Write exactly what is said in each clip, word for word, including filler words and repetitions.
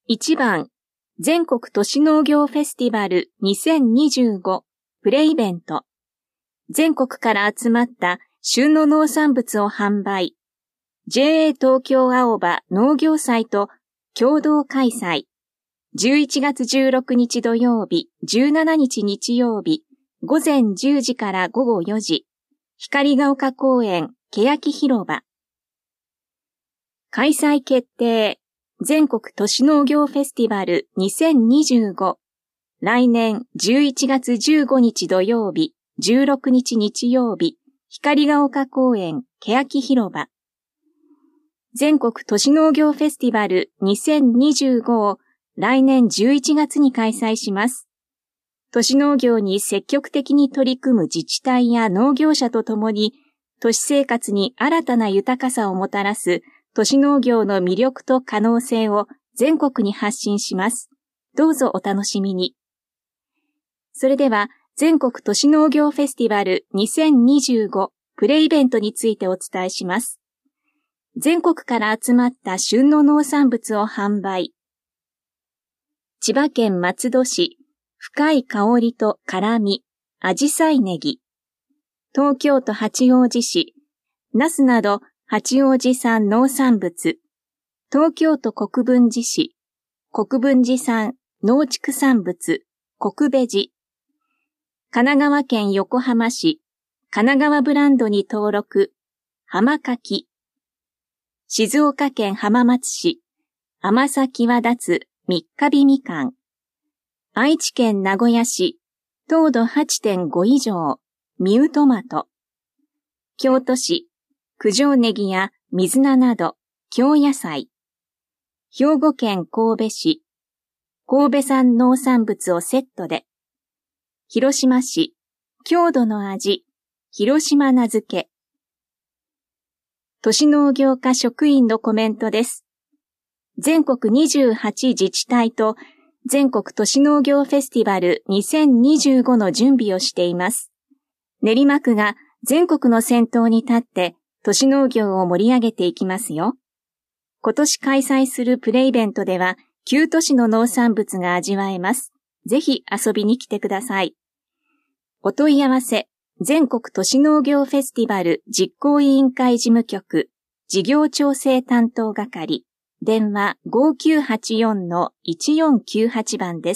いちばん、全国都市農業フェスティバルにせんにじゅうごプレイベント。全国から集まった旬の農産物を販売。ジェーエー 東京青葉農業祭と共同開催。じゅういちがつじゅうろくにち土曜日、じゅうしちにち日曜日、午前じゅうじから午後よじ、光が丘公園、欅広場。開催決定。全国都市農業フェスティバルにせんにじゅうご。来年じゅういちがつじゅうごにち土曜日、じゅうろくにち日曜日、光が丘公園、欅広場。全国都市農業フェスティバルにせんにじゅうごを来年じゅういちがつに開催します。都市農業に積極的に取り組む自治体や農業者とともに、都市生活に新たな豊かさをもたらす都市農業の魅力と可能性を全国に発信します。どうぞお楽しみに。それでは、全国都市農業フェスティバルにせんにじゅうごプレイベントについてお伝えします。全国から集まった旬の農産物を販売。千葉県松戸市、深い香りと辛み、あじさいネギ。東京都八王子市、ナスなど八王子産農産物。東京都国分寺市、国分寺産農畜産物、国ベジ。神奈川県横浜市、神奈川ブランドに登録、浜柿。静岡県浜松市、甘さ際立つ三ヶ日みかん。愛知県名古屋市、糖度 はちてんご 以上、ミウトマト。京都市、九条ネギや水菜など、京野菜。兵庫県神戸市、神戸産農産物をセットで。広島市、郷土の味、広島名付け。都市農業課職員のコメントです。全国にじゅうはち自治体と全国都市農業フェスティバルにせんにじゅうごの準備をしています。練馬区が全国の先頭に立って都市農業を盛り上げていきますよ。今年開催するプレイベントではきゅう都市の農産物が味わえます。ぜひ遊びに来てください。お問い合わせ、全国都市農業フェスティバル実行委員会事務局、事業調整担当係、電話 ごきゅうはちよんのいちよんきゅうはち 番です。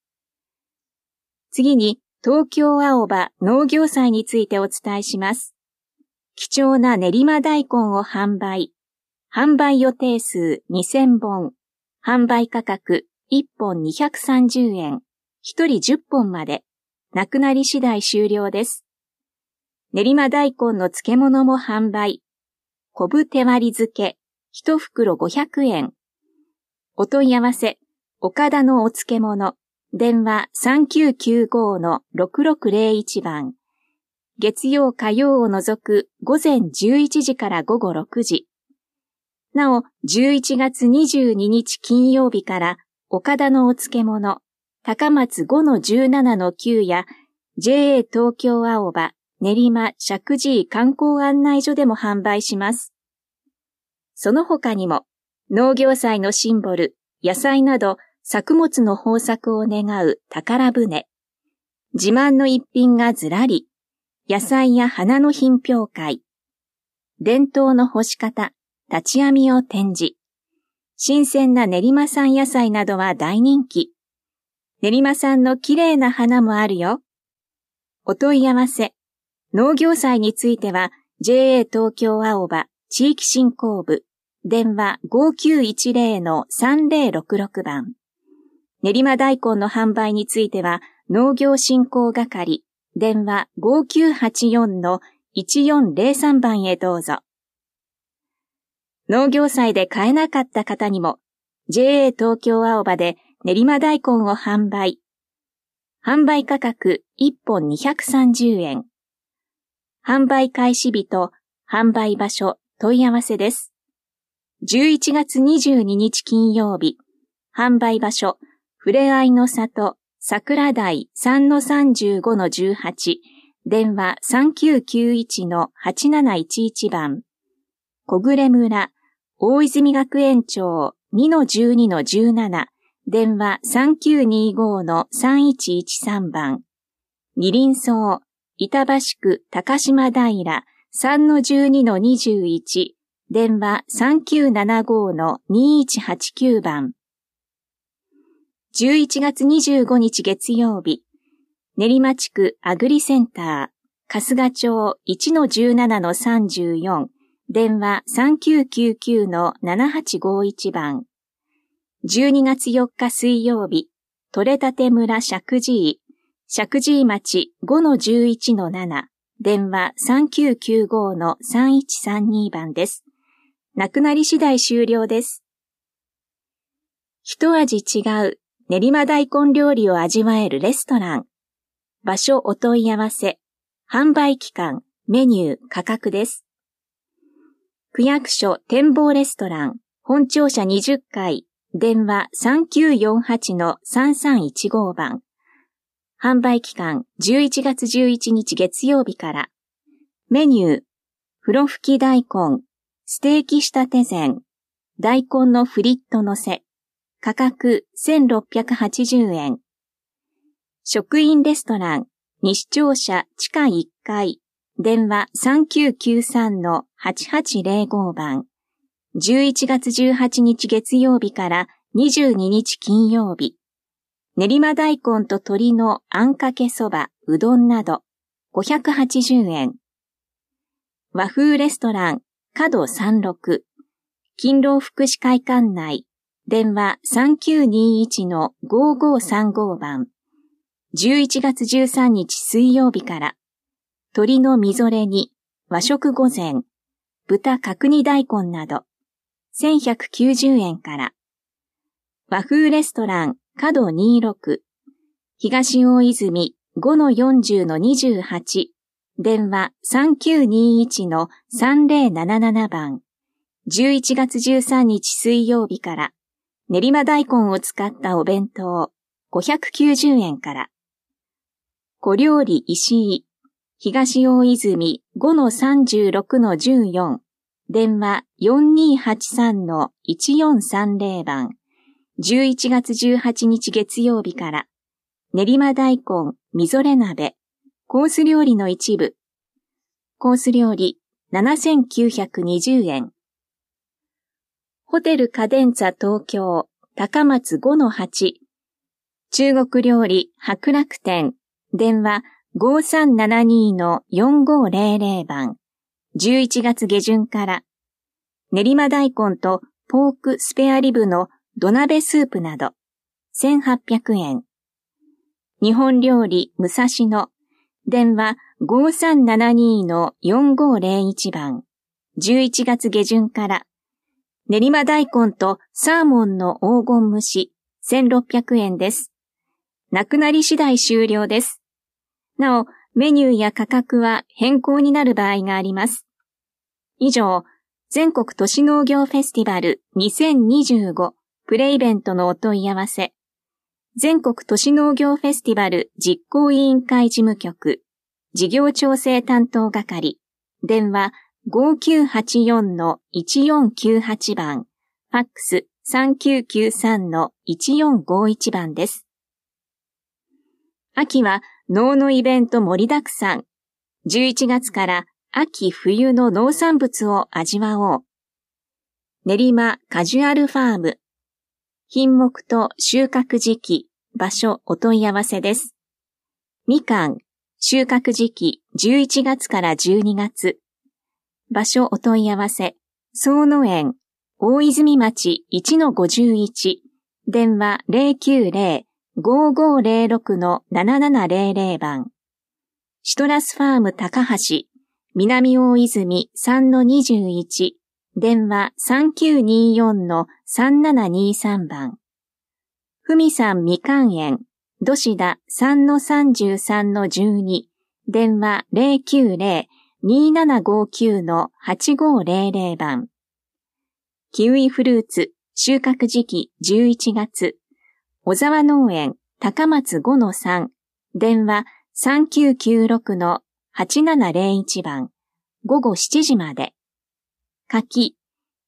次に、東京青葉農業祭についてお伝えします。貴重な練馬大根を販売。販売予定数にせんぼん。販売価格いっぽんにひゃくさんじゅうえん。ひとりじゅっぽんまで。なくなり次第終了です。練馬大根の漬物も販売。昆布手割り漬け、いちふくろごひゃくえん。お問い合わせ、岡田のお漬物、電話 さんきゅうきゅうごのろくろくぜろいち 番。月曜火曜を除く午前じゅういちじから午後ろくじ。なお、じゅういちがつにじゅうににち金曜日から岡田のお漬物、高松 ごのじゅうななのきゅう や ジェーエー 東京青葉、練馬石神井観光案内所でも販売します。その他にも、農業祭のシンボル、野菜など作物の豊作を願う宝船。自慢の一品がずらり、野菜や花の品評会。伝統の干し方、立ち編みを展示。新鮮な練馬産野菜などは大人気。練馬産の綺麗な花もあるよ。お問い合わせ。農業祭については ジェーエー 東京青葉地域振興部電話 ごきゅういちぜろのさんぜろろくろく 番。練馬大根の販売については農業振興係電話 ごきゅうはちよんのいちよんぜろさん 番へどうぞ。農業祭で買えなかった方にも ジェーエー 東京青葉で練馬大根を販売。販売価格いっぽんにひゃくさんじゅうえん。販売開始日と販売場所問い合わせです。じゅういちがつにじゅうににち金曜日、販売場所、ふれあいの里、桜台 さんのさんじゅうごのじゅうはち、電話 さんきゅうきゅういちのはちなないちいち 番。小暮村、大泉学園町にのじゅうにのじゅうなな、電話さんきゅうにごのさんいちいちさんばん。二輪荘、板橋区高島平さんのじゅうにのにじゅういち、電話さんきゅうななごのにいちはちきゅうばん。じゅういちがつにじゅうごにち月曜日、練馬地区アグリセンター、春日町いちのじゅうななのさんじゅうよん、電話さんきゅうきゅうきゅうのななはちごいちばん。じゅうにがつよっか水曜日、取れたて村石神井、石神井町ごのじゅういちのなな、電話さんきゅうきゅうごのさんいちさんにばんです。なくなり次第終了です。一味違う練馬大根料理を味わえるレストラン。場所お問い合わせ。販売期間、メニュー、価格です。区役所展望レストラン、本庁舎にじゅっかい、電話さんきゅうよんはちのさんさんいちごばん。販売期間じゅういちがつじゅういちにち月曜日から。メニュー、風呂吹き大根、ステーキ仕立て膳、大根のフリットのせ、価格せんろっぴゃくはちじゅうえん。食品レストラン、西庁舎地下いっかい、電話さんきゅうきゅうさんのはちはちぜろごばん。じゅういちがつじゅうはちにち月曜日からにじゅうににち金曜日。練馬大根と鶏のあんかけそば、うどんなどごひゃくはちじゅうえん。和風レストラン、角さんろく。勤労福祉会館内。電話さんきゅうにいちのごごさんごばん。じゅういちがつじゅうさんにち水曜日から。鶏のみぞれ煮、和食御膳、豚角煮大根などせんひゃくきゅうじゅうえんから。和風レストラン、角にじゅうろく。東大泉ごのよんじゅうのにじゅうはち。電話さんきゅうにいちのさんぜろななななばん。じゅういちがつじゅうさんにち水曜日から。練馬大根を使ったお弁当ごひゃくきゅうじゅうえんから。小料理石井、東大泉ごのさんじゅうろくのじゅうよん、電話よんにはちさんのいちよんさんぜろばん、じゅういちがつじゅうはちにち月曜日から、練馬大根みぞれ鍋、コース料理の一部、コース料理ななせんきゅうひゃくにじゅうえん。ホテルカデンツァ東京高松ごのはち、中国料理博楽店、電話ごさんななにのよんごぜろぜろばん、じゅういちがつげじゅんから、練馬大根とポークスペアリブの土鍋スープなどせんはっぴゃくえん。日本料理武蔵野、電話ごさんななにのよんごぜろいちばん、じゅういちがつげじゅんから、練馬大根とサーモンの黄金蒸しせんろっぴゃくえんです。なくなり次第終了です。なお、メニューや価格は変更になる場合があります。以上、全国都市農業フェスティバルにせんにじゅうごプレイベントのお問い合わせ。全国都市農業フェスティバル実行委員会事務局、事業調整担当係、電話ごきゅうはちよんのいちよんきゅうはちばん、ファックスさんきゅうきゅうさんのいちよんごいちばんです。秋は農のイベント盛りだくさん。じゅういちがつから秋冬の農産物を味わおう。練馬カジュアルファーム。品目と収穫時期、場所お問い合わせです。みかん、収穫時期じゅういちがつからじゅうにがつ。場所お問い合わせ、総野園、大泉町いちのごじゅういち、電話ぜろきゅうぜろ ごごぜろろくのななななぜろぜろばん。シトラスファーム高橋、南大泉さんのにじゅういち、電話さんきゅうによんのさんななにさんばん。ふみさんみかん園、土志田さんのさんじゅうさんのじゅうに、電話ぜろきゅうぜろ にななごきゅうのはちごぜろぜろばん。キウイフルーツ、収穫時期じゅういちがつ。小沢農園、高松ごのさん、電話さんきゅうきゅうろくのはちななぜろいちばん、ごごしちじまで。柿、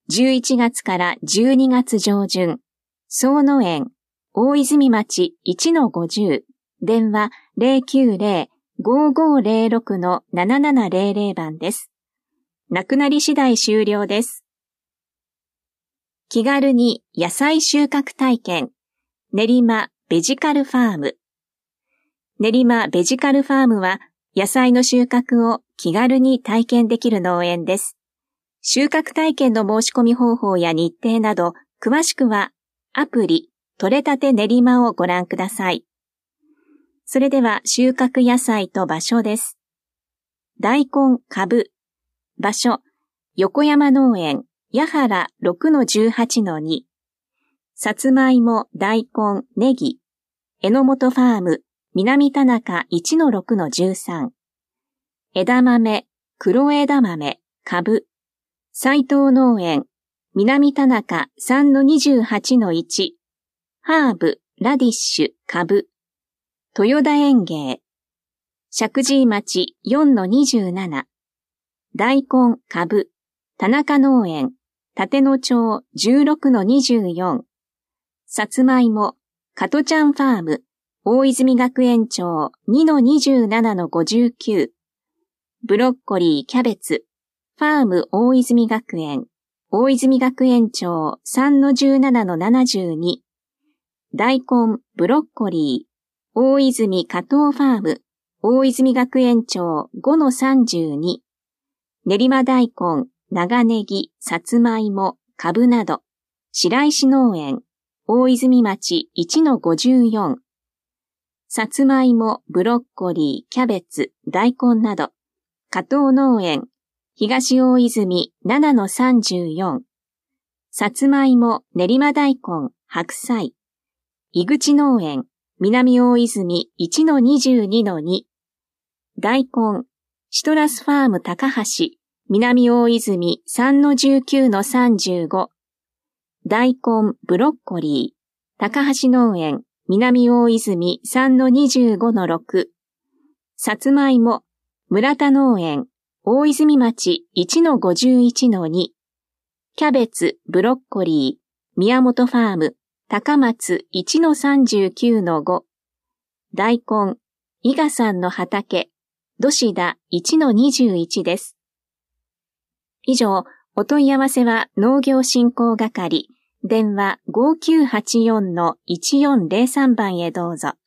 じゅういちがつからじゅうにがつ上旬、総野園、大泉町 いちのごじゅう、電話 ゼロきゅうゼロ ごーごーゼロろく のななななゼロゼロ 番です。なくなり次第終了です。気軽に野菜収穫体験、練馬ベジカルファーム。練馬ベジカルファームは野菜の収穫を気軽に体験できる農園です。収穫体験の申し込み方法や日程など、詳しくはアプリとれたて練馬をご覧ください。それでは収穫野菜と場所です。大根、かぶ。場所、横山農園、八原 ろくのじゅうはちのに。さつまいも、大根、ネギ。榎本ファーム、南田中 いちのろくのじゅうさん。枝豆、黒枝豆、かぶ。斉藤農園、南田中 さんのにじゅうはちのいち。ハーブ、ラディッシュ、かぶ。豊田園芸。石神井町 よんのにじゅうなな。大根、かぶ。田中農園、立野町 じゅうろくのにじゅうよん。さつまいも、加トちゃんファーム、大泉学園町 にのにじゅうななのごじゅうきゅう。ブロッコリー、キャベツ、ファーム大泉学園、大泉学園町 さんのじゅうななのななじゅうに。大根、ブロッコリー、大泉加藤ファーム、大泉学園町 ごのさんじゅうに。練馬大根、長ネギ、さつまいも、かぶなど、白石農園、大泉町 いちのごじゅうよん。さつまいも、ブロッコリー、キャベツ、大根など、加藤農園、東大泉 ななのさんじゅうよん。さつまいも、練馬大根、白菜。井口農園、南大泉 いちのにじゅうにのに。大根、シトラスファーム高橋、南大泉 さんのじゅうきゅうのさんじゅうご。大根、ブロッコリー、高橋農園、南大泉 さんのにじゅうごのろく。さつまいも、村田農園、大泉町 いちのごじゅういちのに。キャベツ、ブロッコリー、宮本ファーム、高松 いちのさんじゅうきゅうのご。大根、伊賀さんの畑、土志田 いちのにじゅういち です。以上、お問い合わせは農業振興係、電話 ごーきゅうはちよんのいちよんゼロさん 番へどうぞ。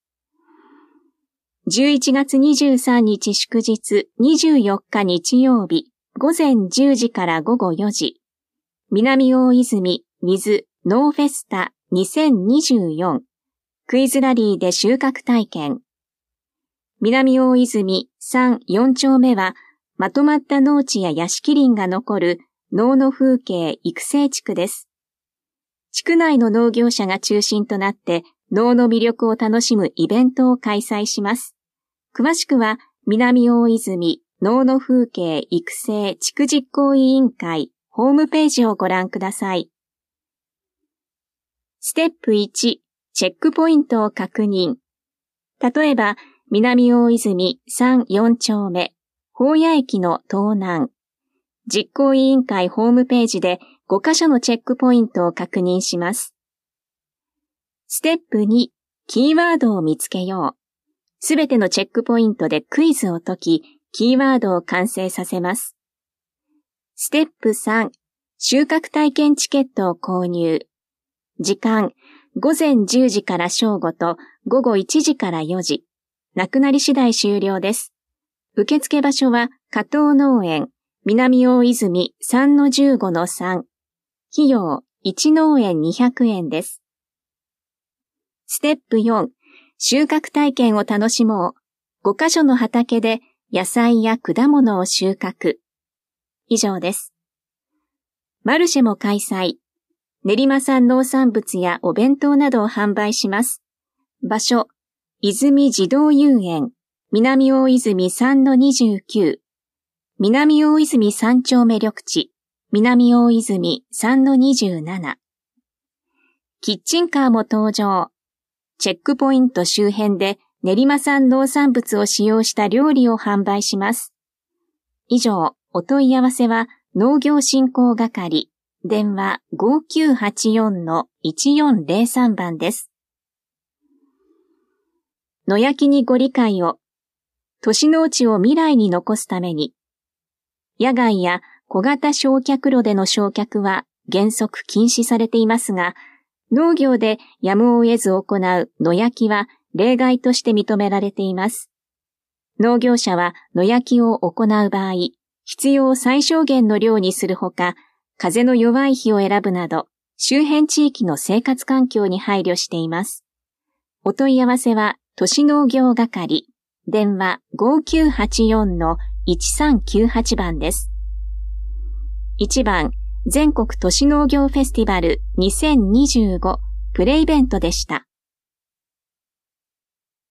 じゅういちがつにじゅうさんにち祝日、にじゅうよっか日曜日、午前じゅうじから午後よじ。南大泉 with ノーフェスタにせんにじゅうよん。クイズラリーで収穫体験。南大泉さん、よん丁目は、まとまった農地や屋敷林が残る農の風景育成地区です。地区内の農業者が中心となって農の魅力を楽しむイベントを開催します。詳しくは南大泉農の風景育成地区実行委員会ホームページをご覧ください。ステップいち、チェックポイントを確認。例えば、南大泉さん、よん丁目、宝谷駅の東南。実行委員会ホームページでごカ所のチェックポイントを確認します。ステップに、キーワードを見つけよう。すべてのチェックポイントでクイズを解き、キーワードを完成させます。ステップさん、収穫体験チケットを購入。時間、ごぜんじゅうじから正午とごごいちじからよじ。なくなり次第終了です。受付場所は加藤農園、南大泉 さんのじゅうごのさん。費用、いち農園にひゃくえんです。ステップよん、収穫体験を楽しもう。ごカ所の畑で野菜や果物を収穫。以上です。マルシェも開催。練馬産農産物やお弁当などを販売します。場所、泉児童遊園、南大泉 さんのにじゅうきゅう。南大泉さん丁目緑地、南大泉 さんのにじゅうなな。キッチンカーも登場。チェックポイント周辺で練馬産農産物を使用した料理を販売します。以上、お問い合わせは農業振興係、 電話 ごきゅうはちよんのいちよんぜろさん 番です。野焼きにご理解を。都市農地を未来に残すために、野外や小型焼却炉での焼却は原則禁止されていますが、農業でやむを得ず行う野焼きは例外として認められています。農業者は野焼きを行う場合、必要最小限の量にするほか、風の弱い日を選ぶなど、周辺地域の生活環境に配慮しています。お問い合わせは、都市農業係、電話 ごきゅうはちよんのいちさんきゅうはち 番です。いちばん、全国都市農業フェスティバルにせんにじゅうごプレイベントでした。